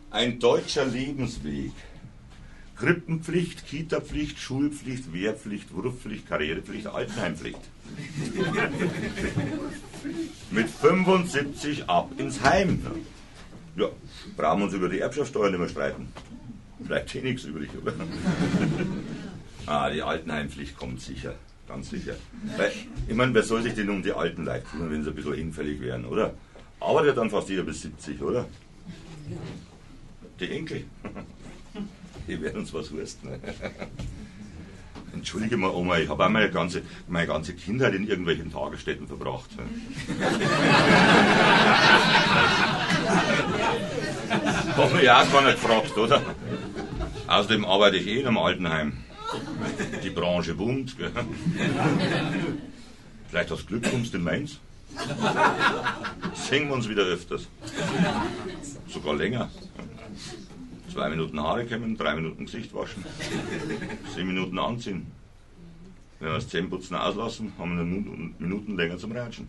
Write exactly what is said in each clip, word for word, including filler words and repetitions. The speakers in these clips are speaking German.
Ein deutscher Lebensweg. Krippenpflicht, Kitapflicht, Schulpflicht, Wehrpflicht, Wurfpflicht, Karrierepflicht, Altenheimpflicht. Mit fünfundsiebzig ab ins Heim. Ja, brauchen wir uns über die Erbschaftssteuer nicht mehr streiten. Bleibt eh nichts übrig, oder? Ah, die Altenheimpflicht kommt sicher, ganz sicher. Weil, ich meine, wer soll sich denn um die Alten leid tun, wenn sie ein bisschen hinfällig wären, oder? Arbeitet dann fast jeder bis siebzig, oder? Die Enkel. Die werden uns was husten. Entschuldige mal, Oma, ich habe auch meine ganze, meine ganze Kindheit in irgendwelchen Tagesstätten verbracht. Haben wir ja auch gar nicht gefragt, oder? Außerdem arbeite ich eh in einem Altenheim. Die Branche boomt. Gell? Vielleicht hast du Glück, kommst in Mainz. Sehen wir uns wieder öfters. Sogar länger. Zwei Minuten Haare kämmen, drei Minuten Gesicht waschen, zehn Minuten anziehen. Wenn wir das Zähneputzen auslassen, haben wir eine Minuten länger zum Ratschen.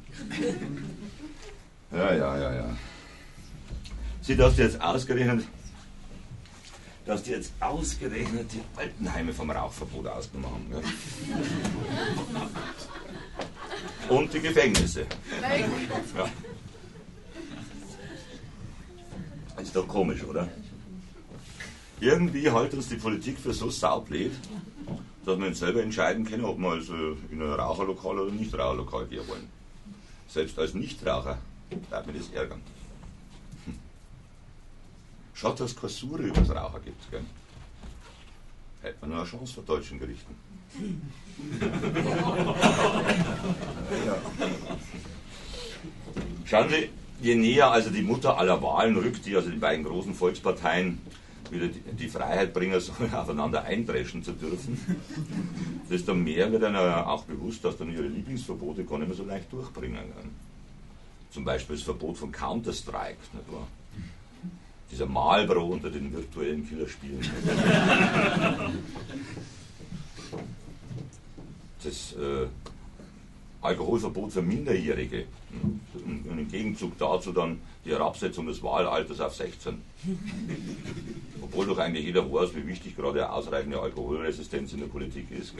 Ja, ja, ja, ja. Sieh, dass die jetzt ausgerechnet, dass die jetzt ausgerechnet die Altenheime vom Rauchverbot ausgenommen haben. Ja? Und die Gefängnisse. Ja. Ist doch komisch, oder? Irgendwie hält uns die Politik für so saublöd, dass wir uns selber entscheiden können, ob wir also in ein Raucherlokal oder ein Nichtraucherlokal gehen wollen. Selbst als Nichtraucher darf mir das ärgern. Hm. Schaut, dass es keine Sure über das Raucher gibt. Gell? Hätte man nur eine Chance vor deutschen Gerichten. Ja. Schauen Sie, je näher also die Mutter aller Wahlen rückt, die also die beiden großen Volksparteien wieder die, die Freiheit bringen sollen, aufeinander eindreschen zu dürfen, desto mehr wird einer auch bewusst, dass dann ihre Lieblingsverbote gar nicht mehr so leicht durchbringen können. Zum Beispiel das Verbot von Counter-Strike, nicht wahr? Dieser Marlboro unter den virtuellen Killerspielen. Das äh, Alkoholverbot für Minderjährige. Und im Gegenzug dazu dann die Herabsetzung des Wahlalters auf sechzehn. Obwohl doch eigentlich jeder weiß, wie wichtig gerade eine ausreichende Alkoholresistenz in der Politik ist.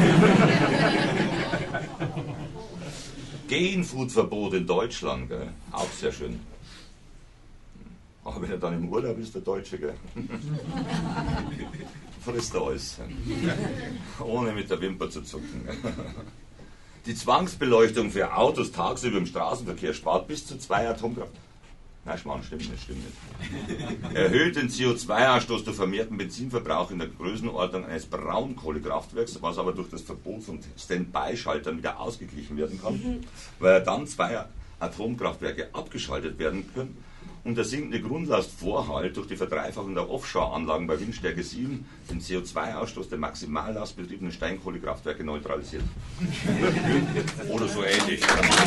Genfood-Verbot in Deutschland, gell? Auch sehr schön. Aber wenn er dann im Urlaub ist, der Deutsche, gell? Frisst er alles. Ohne mit der Wimper zu zucken. Die Zwangsbeleuchtung für Autos tagsüber im Straßenverkehr spart bis zu zwei Atomkraft. Nein, Schmarrn, stimmt nicht, stimmt nicht. Erhöht den C O zwei Ausstoß durch vermehrten Benzinverbrauch in der Größenordnung eines Braunkohlekraftwerks, was aber durch das Verbot von Standby-Schaltern wieder ausgeglichen werden kann, weil dann zwei Atomkraftwerke abgeschaltet werden können und der sinkende Grundlastvorhalt durch die Verdreifachung der Offshore-Anlagen bei Windstärke sieben den C O zwei Ausstoß der maximallastbetriebenen Steinkohlekraftwerke neutralisiert. Oder so ähnlich.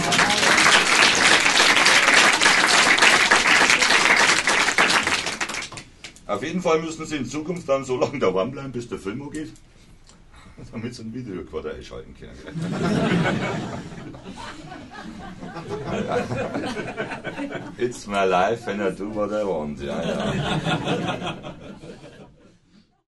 Auf jeden Fall müssen Sie in Zukunft dann so lange daheim bleiben, bis der Film geht, damit Sie ein Videorekorder einschalten können. It's my life and I do what I want. Ja, ja.